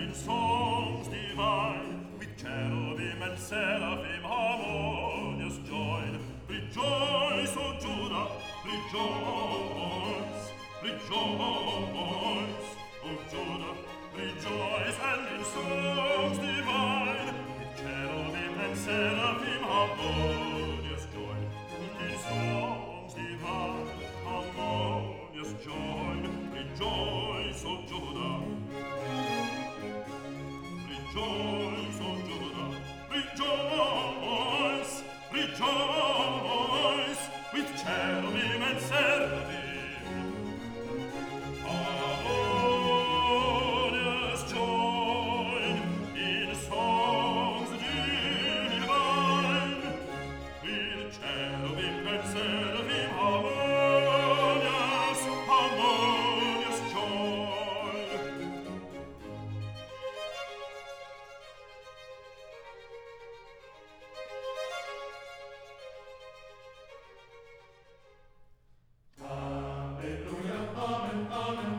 in songs divine, with cherubim and seraphim harmonious join. Rejoice, O Judah, rejoice, rejoice, O Judah, rejoice, and in songs divine, with cherubim and seraphim harmonious join. In songs divine, harmonious join. Rejoice, O Judah, rejoice, O Judah, rejoice, rejoice, with cherubim and seraphim, harmonious join in songs divine, with cherubim and seraphim, harmonious, harmonious join. Alleluia, amen, amen.